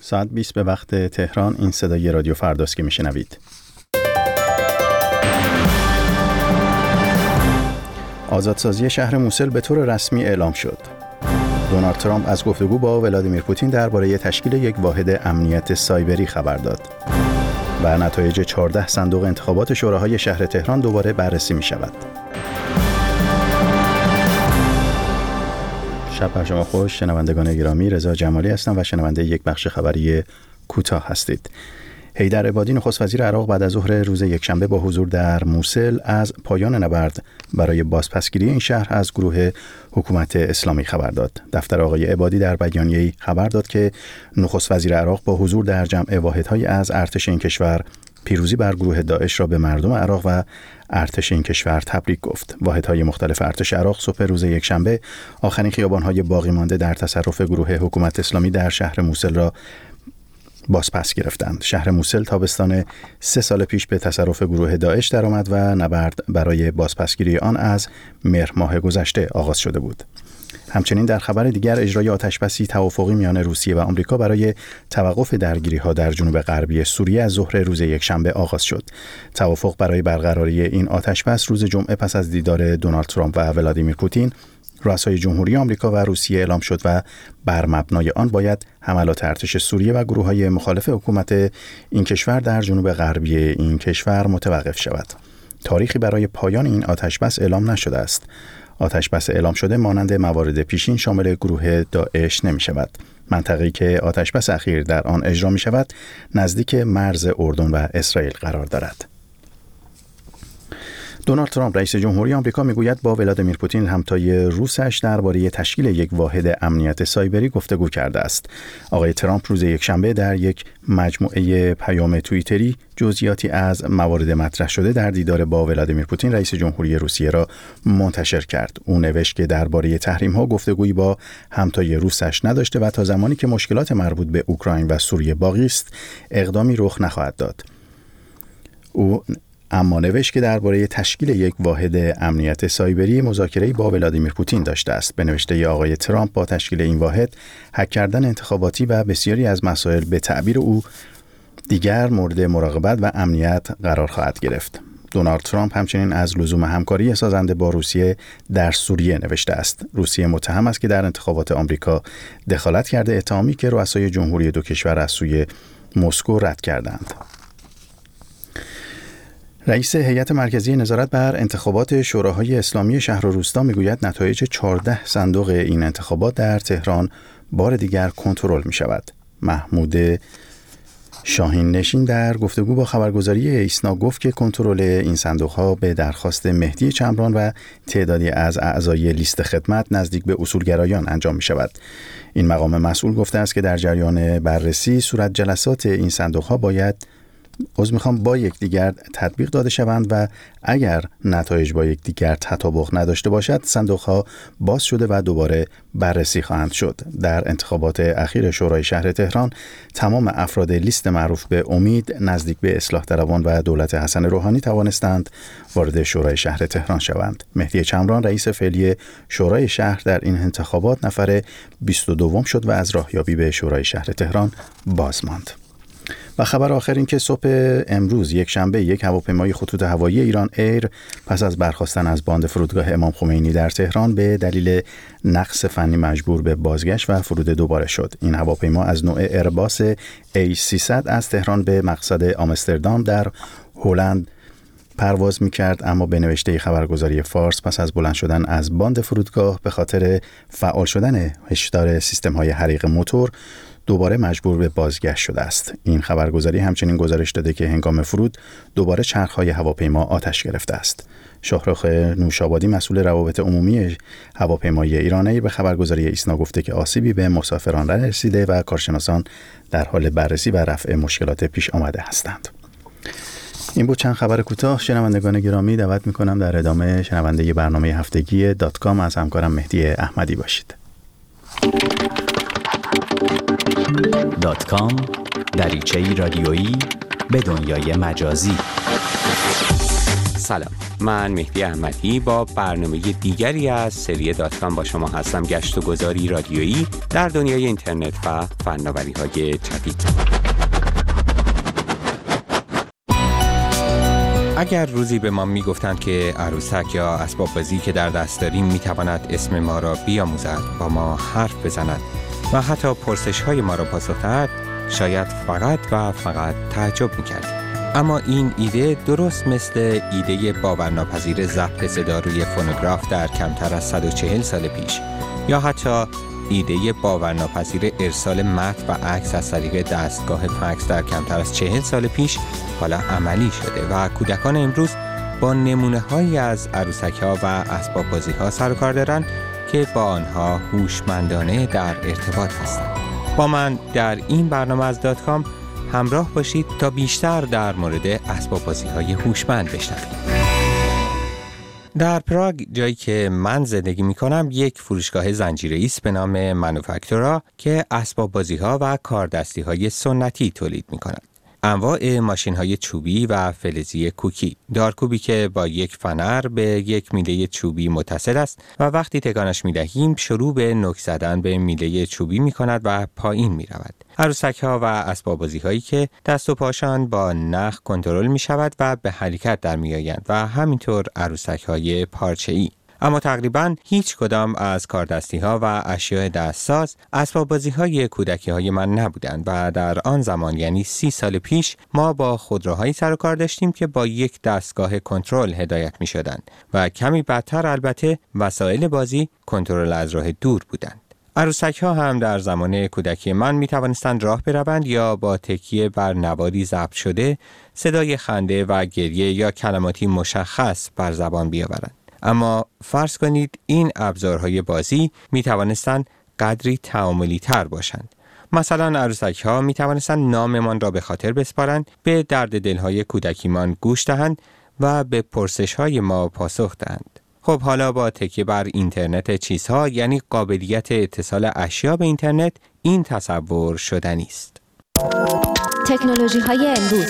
ساعت 20 به وقت تهران. این صدای رادیو فرداست که میشنوید. آزادسازی شهر موسل به طور رسمی اعلام شد. دونالد ترامپ از گفتگو با ولادیمیر پوتین درباره تشکیل یک واحد امنیت سایبری خبر داد. و نتایج 14 صندوق انتخابات شوراهای شهر تهران دوباره بررسی می شود. شب بر شما خوش شنوندگان گرامی، رضا جمالی هستم و شنونده یک بخش خبری کوتاه هستید. حیدر عبادی نخست وزیر عراق بعد از ظهر روز یکشنبه با حضور در موسل از پایان نبرد برای بازپسگیری این شهر از گروه حکومت اسلامی خبر داد. دفتر آقای عبادی در بیانیه‌ای خبر داد که نخست وزیر عراق با حضور در جمع واحدهای از ارتش این کشور پیروزی بر گروه داعش را به مردم عراق و ارتش این کشور تبریک گفت. واحدهای مختلف ارتش عراق صبح روز یکشنبه آخرین خیابان‌های باقی مانده در تصرف گروه حکومت اسلامی در شهر موسل را بازپس گرفتند. شهر موسل تابستان 3 سال پیش به تصرف گروه داعش درآمد و نبرد برای بازپسگیری آن از مهر ماه گذشته آغاز شده بود. همچنین در خبر دیگر اجرای آتشبسی توافقی میان روسیه و آمریکا برای توقف درگیری‌ها در جنوب غربی سوریه از ظهر روز یکشنبه آغاز شد. توافق برای برقراری این آتشبس روز جمعه پس از دیدار دونالد ترامپ و ولادیمیر پوتین رؤسای جمهوری آمریکا و روسیه اعلام شد و بر مبنای آن باید حملات ارتش سوریه و گروه‌های مخالف حکومت این کشور در جنوب غربی این کشور متوقف شود. تاریخی برای پایان این آتشبس اعلام نشده است. آتشبس اعلام شده مانند موارد پیشین شامل گروه داعش نمی شود. منطقه‌ای که آتشبس اخیر در آن اجرا می شود نزدیک مرز اردن و اسرائیل قرار دارد. دونالد ترامپ رئیس جمهوری آمریکا میگوید با ولادیمیر پوتین همتای روسش درباره تشکیل یک واحد امنیت سایبری گفتگو کرده است. آقای ترامپ روز یکشنبه در یک مجموعه پیام توییتری جزئیاتی از موارد مطرح شده در دیدار با ولادیمیر پوتین رئیس جمهوری روسیه را منتشر کرد. او نوشت که درباره تحریم‌ها گفتگویی با همتای روسش نداشته و تا زمانی که مشکلات مربوط به اوکراین و سوریه باقی است اقدامی رخ نخواهد داد. او اما نوشت که درباره تشکیل یک واحد امنیت سایبری مذاکره‌ای با ولادیمیر پوتین داشته است. به نوشته آقای ترامپ با تشکیل این واحد هک کردن انتخاباتی و بسیاری از مسائل به تعبیر او دیگر مورد مراقبت و امنیت قرار خواهد گرفت. دونالد ترامپ همچنین از لزوم همکاری سازنده با روسیه در سوریه نوشته است. روسیه متهم است که در انتخابات آمریکا دخالت کرده، اتهامی که رؤسای جمهوری دو کشور از سوی مسکو رد کردند. رئیس هیئت مرکزی نظارت بر انتخابات شوراهای اسلامی شهر و روستا میگوید نتایج 14 صندوق این انتخابات در تهران بار دیگر کنترل می شود. محمود شاهین نشین در گفتگو با خبرگزاری ایسنا گفت که کنترل این صندوق‌ها به درخواست مهدی چمران و تعدادی از اعضای لیست خدمت نزدیک به اصولگرایان انجام می شود. این مقام مسئول گفته است که در جریان بررسی صورت جلسات این صندوق‌ها با یکدیگر تطبیق داده شوند و اگر نتایج با یکدیگر تطابق نداشته باشد صندوق‌ها باز شده و دوباره بررسی خواهند شد. در انتخابات اخیر شورای شهر تهران تمام افراد لیست معروف به امید نزدیک به اصلاح طلبان و دولت حسن روحانی توانستند وارد شورای شهر تهران شوند. مهدی چمران رئیس فعلی شورای شهر در این انتخابات نفر 22 شد و از راهیابی به شورای شهر تهران باز ماند. و خبر آخر این که صبح امروز یکشنبه یک هواپیمای خطوط هوایی ایران ایر پس از برخاستن از باند فرودگاه امام خمینی در تهران به دلیل نقص فنی مجبور به بازگشت و فرود دوباره شد. این هواپیما از نوع ایرباس A300 از تهران به مقصد آمستردام در هلند پرواز می‌کرد، اما به نوشته خبرگزاری فارس پس از بلند شدن از باند فرودگاه به خاطر فعال شدن هشدار سیستم‌های حریق موتور دوباره مجبور به بازگشت شده است. این خبرگزاری همچنین گزارش داده که هنگام فرود دوباره چرخ‌های هواپیما آتش گرفته است. شاهرخ نوشابادی مسئول روابط عمومی هواپیمای ایران ایر به خبرگزاری ایسنا گفته که آسیبی به مسافران نرسیده و کارشناسان در حال بررسی و رفع مشکلات پیش آمده هستند. این بود چند خبر کوتاه. شنوندگان گرامی دعوت می‌کنم در ادامه شنونده برنامه هفتگی .com از همکارم مهدی احمدی باشید. .com دریچه‌ای رادیویی به دنیای مجازی. سلام، من مهدی احمدی با برنامه دیگری از سری .com با شما هستم. گشت و گذاری رادیویی در دنیای اینترنت و فناوری‌های جدید. اگر روزی به ما میگفتند که عروسک یا اسباب بازی که در دست داریم میتواند اسم ما را بیاموزد، با ما حرف بزند و حتی پرسش‌های ما را پاسخ دهد، شاید فقط و فقط تعجب می‌کردیم. اما این ایده درست مثل ایده باورناپذیر ضبط صدا روی فونوگراف در کمتر از 140 سال پیش، یا حتی ایده باورناپذیر ارسال متن و عکس از طریق دستگاه فکس در کمتر از 40 سال پیش حالا عملی شده و کودکان امروز با نمونه‌هایی از عروسک‌ها و اسباب بازی‌ها سر و کار دارند که با آنها هوشمندانه در ارتباط هستند. با من در این برنامه از .com همراه باشید تا بیشتر در مورد اسباب بازی‌های هوشمند بشنوید. در پراگ، جایی که من زندگی می‌کنم، یک فروشگاه زنجیره‌ای است به نام مانوفکتورا که اسباب بازی‌ها و کاردستی‌های سنتی تولید می‌کند. انواع ماشین‌های چوبی و فلزی کوکی، دارکوبی که با یک فنر به یک میله چوبی متصل است و وقتی تکانش می‌دهیم شروع به نوک زدن به میله چوبی می‌کند و پایین می‌رود. عروسک‌ها و اسباب بازی‌هایی که دست و پاشان با نخ کنترل می‌شود و به حرکت در می‌آیند و همینطور عروسک‌های پارچه‌ای. اما تقریباً هیچ کدام از کاردستی‌ها و اشیاء دستساز اسباب بازی‌های کودکی‌های من نبودند و در آن زمان، یعنی 30 سال پیش، ما با خودروهایی سر و کار داشتیم که با یک دستگاه کنترل هدایت می‌شدند و کمی بعدتر البته وسایل بازی کنترل از راه دور بودند. عروسک‌ها هم در زمان کودکی من می‌توانستند راه بروند یا با تکیه بر نواری ضبط شده صدای خنده و گریه یا کلماتی مشخص بر زبان بیاورند. اما فرض کنید این ابزارهای بازی می توانستند قدری تعاملی تر باشند. مثلا عروسک‌ها می توانستند ناممان را به خاطر بسپارند، به درد دلهای کودکیمان گوش دهند و به پرسش‌های ما پاسخ دهند. خب حالا با تکیه بر اینترنت چیزها، یعنی قابلیت اتصال اشیا به اینترنت، این تصور شدنی است. تکنولوژی‌های امروز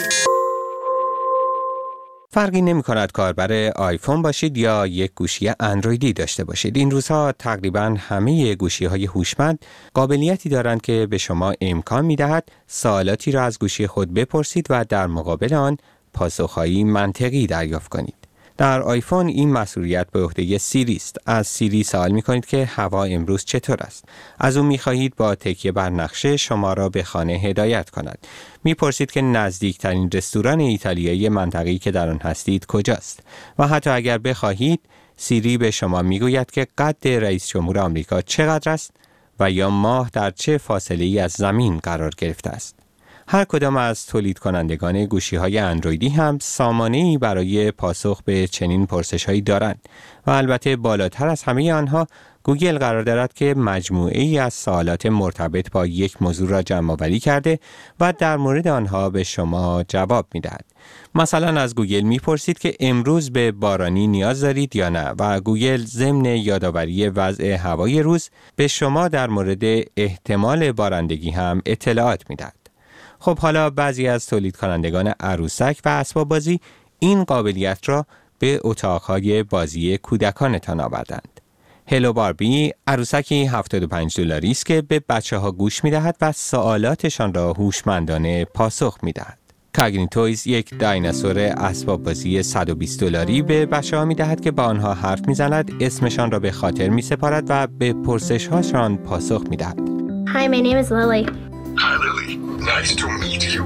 فرقی نمی کند کاربر آیفون باشید یا یک گوشی اندرویدی داشته باشید. این روزها تقریباً همه گوشی‌های هوشمند قابلیتی دارند که به شما امکان می‌دهد سوالاتی را از گوشی خود بپرسید و در مقابل آن پاسخ‌های منطقی دریافت کنید. در آیفون این مسئولیت به عهده سیری است. از سیری سوال می‌کنید که هوا امروز چطور است؟ از او می‌خواهید با تکیه بر نقشه شما را به خانه هدایت کند. می‌پرسید که نزدیکترین رستوران ایتالیایی منطقه‌ای که در آن هستید کجاست؟ و حتی اگر بخواهید، سیری به شما می‌گوید که قد رئیس جمهور آمریکا چقدر است و یا ماه در چه فاصله‌ای از زمین قرار گرفته است. هر کدام از تولید کنندگان گوشی‌های اندرویدی هم سامانه‌ای برای پاسخ به چنین پرسش‌هایی دارند و البته بالاتر از همه آنها گوگل قرار دارد که مجموعه‌ای از سوالات مرتبط با یک موضوع را جمع‌آوری کرده و در مورد آنها به شما جواب می‌دهد. مثلا از گوگل می‌پرسید که امروز به بارانی نیاز دارید یا نه و گوگل ضمن یادآوری وضع هوای روز به شما در مورد احتمال بارندگی هم اطلاعات می‌دهد. خب حالا بعضی از تولید کنندگان عروسک و اسباب بازی این قابلیت را به اتاق‌های بازی کودکانتان آوردند. هلو باربی عروسکی $75 است که به بچه‌ها گوش می‌دهد و سوالاتشان را هوشمندانه پاسخ می‌دهد. کاگنیتویز یک دایناسور اسباب بازی $120 به بچه‌ها می‌دهد که با آنها حرف می‌زند، اسمشان را به خاطر می‌سپارد و به پرسش‌هاشان پاسخ می‌دهد. Hi, my name is Lily. Hi, Lily. Nice to meet you.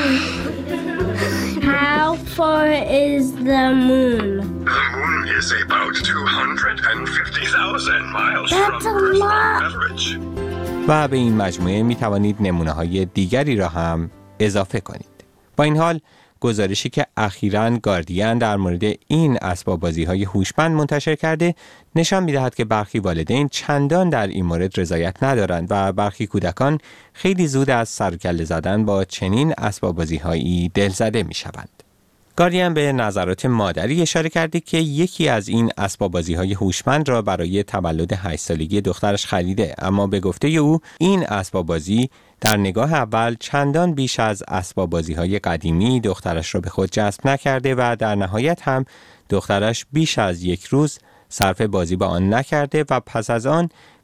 How far is the moon? The moon is about 250,000 miles That's from a Earth's lot. average. و به این مجموعه می توانید نمونه‌های دیگری را هم اضافه کنید. با این حال گزارشی که اخیراً گاردین در مورد این اسباب بازی‌های هوشمند منتشر کرده نشان می‌دهد که برخی والدین چندان در این مورد رضایت ندارند و برخی کودکان خیلی زود از سر و کله زدن با چنین اسباب بازی‌هایی دلزده می‌شوند. گاردین به نظرات مادری اشاره کرده که یکی از این اسباب بازی‌های هوشمند را برای تولد 8 سالگی دخترش خریده، اما به گفته او این اسباب بازی در نگاه اول چندان بیش از اسباب بازی‌های قدیمی دخترش را به خود جذب نکرده و در نهایت هم دخترش بیش از یک روز صرف بازی با آن نکرده و پس از آن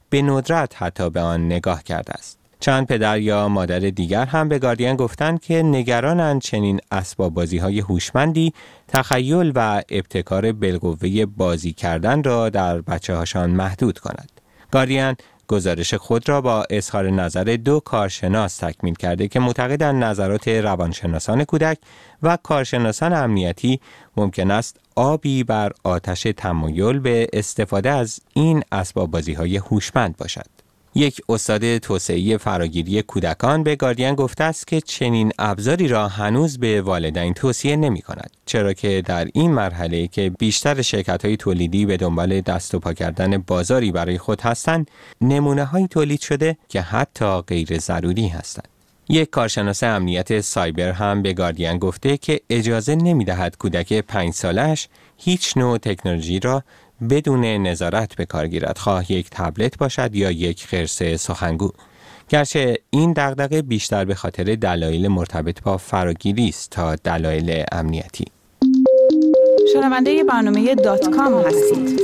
به ندرت حتی به آن نگاه کرده است. چند پدر یا مادر دیگر هم به گاردین گفتند که نگرانند چنین اسباب بازی‌های هوشمندی تخیل و ابتکار بالقوه بازی کردن را در بچه‌هاشان محدود کند. گاردین گزارش خود را با اظهار نظر 2 کارشناس تکمیل کرده که معتقدند نظرات روانشناسان کودک و کارشناسان امنیتی ممکن است آبی بر آتش تمایل به استفاده از این اسباب بازی‌های هوشمند باشد. یک استاد توسعه فراگیری کودکان به گاردین گفته است که چنین ابزاری را هنوز به والدین توصیه نمی کند، چرا که در این مرحله که بیشتر شرکت‌های تولیدی به دنبال دست و پا کردن بازاری برای خود هستند، نمونه‌هایی تولید شده که حتی غیر ضروری هستند. یک کارشناس امنیت سایبر هم به گاردین گفته که اجازه نمی‌دهد کودک 5 سالش هیچ نوع تکنولوژی را بدون نظارت به کار گیرد، خواه یک تبلت باشد یا یک خرس سخنگو. گرچه این دغدغه بیشتر به خاطر دلایل مرتبط با فراگیری است تا دلایل امنیتی. شنونده برنامه .com هستید.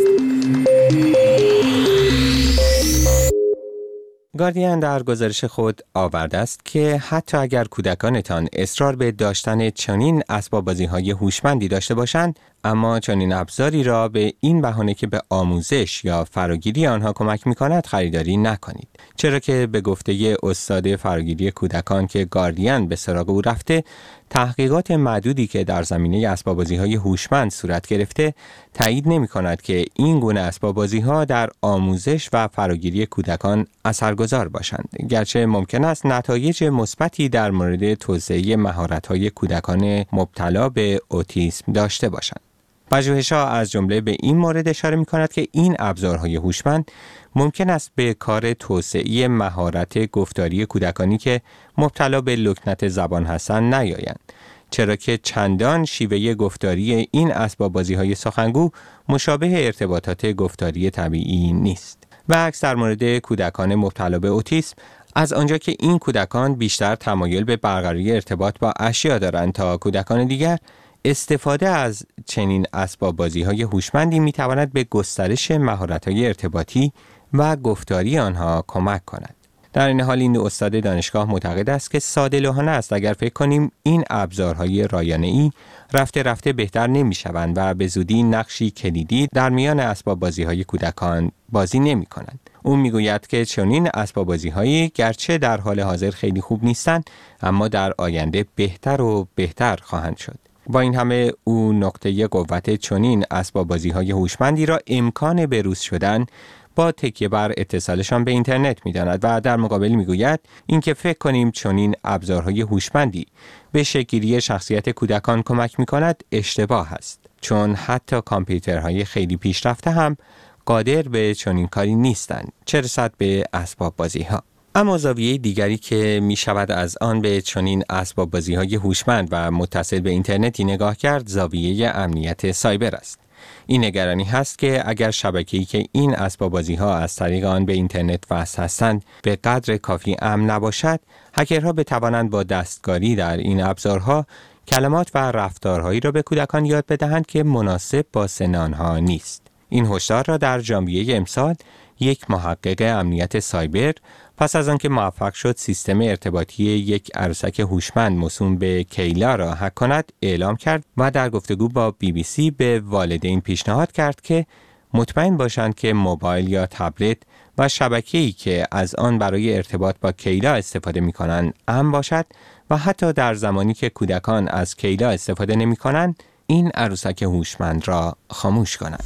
گاردین در گزارش خود آورده است که حتی اگر کودکانتان اصرار به داشتن چنین اسباب بازی‌های هوشمندی داشته باشند، اما چنین ابزاری را به این بهانه که به آموزش یا فراگیری آنها کمک می‌کند خریداری نکنید، چرا که به گفته استاد فراگیری کودکان که گاردین به سراغ او رفته، تحقیقات معدودی که در زمینه اسباب بازی‌های هوشمند صورت گرفته تایید نمی‌کند که این گونه اسباب بازی‌ها در آموزش و فراگیری کودکان اثرگذار باشند، گرچه ممکن است نتایج مثبتی در مورد توسعه مهارت‌های کودکان مبتلا به اوتیسم داشته باشند. پژوهش‌ها از جمله به این مورد اشاره می‌کند که این ابزارهای هوشمند ممکن است به کار توسعه مهارت گفتاری کودکانی که مبتلا به لکنت زبان هستند نیایند، چرا که چندان شیوه گفتاری این اسباب بازی‌های سخنگو مشابه ارتباطات گفتاری طبیعی نیست. و عکس در مورد کودکان مبتلا به اوتیسم، از آنجا که این کودکان بیشتر تمایل به برقراری ارتباط با اشیا دارند تا کودکان دیگر، استفاده از چنین اسباب بازی‌های هوشمندی می‌تواند به گسترش مهارت‌های ارتباطی و گفتاری آنها کمک کند. در این حال این استاد دانشگاه معتقد است که ساده‌لوحانه است اگر فکر کنیم این ابزارهای رایانه‌ای رفته رفته بهتر نمی‌شوند و به زودی نقشی کلیدی در میان اسباب بازی‌های کودکان بازی نمی‌کنند. او میگوید که چنین اسباب بازی‌هایی گرچه در حال حاضر خیلی خوب نیستند، اما در آینده بهتر و بهتر خواهند شد. با این همه او نقطه قوت چنین اسباب بازی‌های هوشمندی را امکان بروز شدن با تکیه بر اتصالشان به اینترنت می‌داند و در مقابل میگوید اینکه فکر کنیم چنین ابزارهای هوشمندی به شکل‌گیری شخصیت کودکان کمک می‌کند اشتباه است، چون حتی کامپیوترهای خیلی پیشرفته هم قادر به چنین کاری نیستند، چه رسد به اسباب بازی‌ها. اما زاویه دیگری که می شود از آن به چنین اسباب بازی‌های هوشمند و متصل به اینترنتی نگاه کرد، زاویه امنیت سایبر است. این نگرانی هست که اگر شبکه‌ای که این اسباب بازی‌ها از طریق آن به اینترنت وصل هستند به قدر کافی امن نباشد، هکرها بتوانند با دستکاری در این ابزارها کلمات و رفتارهایی را به کودکان یاد بدهند که مناسب با سن آنها نیست. این هشدار را در ژانویه امسال یک محقق امنیت سایبر پس از آنکه موفق شد سیستم ارتباطی یک عروسک هوشمند موسوم به کیلا را هک کند اعلام کرد و در گفتگو با BBC به والدین پیشنهاد کرد که مطمئن باشند که موبایل یا تبلت و شبکه‌ای که از آن برای ارتباط با کیلا استفاده می‌کنند امن باشد و حتی در زمانی که کودکان از کیلا استفاده نمی‌کنند این عروسک هوشمند را خاموش کنند.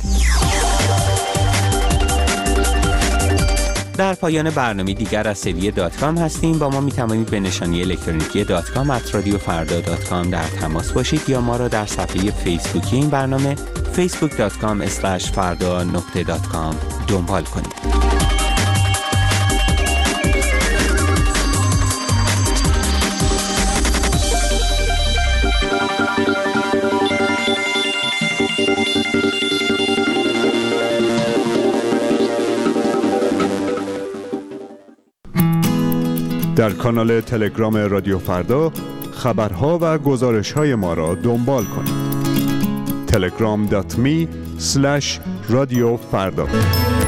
در پایان برنامه دیگر از سری .com هستیم. با ما می توانید به نشانی الکترونیکی .com @radiofarda.com در تماس باشید یا ما را در صفحه فیسبوکی این برنامه facebook.com/farda.com دنبال کنید. در کانال تلگرام رادیو فردا خبرها و گزارش‌های ما را دنبال کنید. telegram.me/radiofarda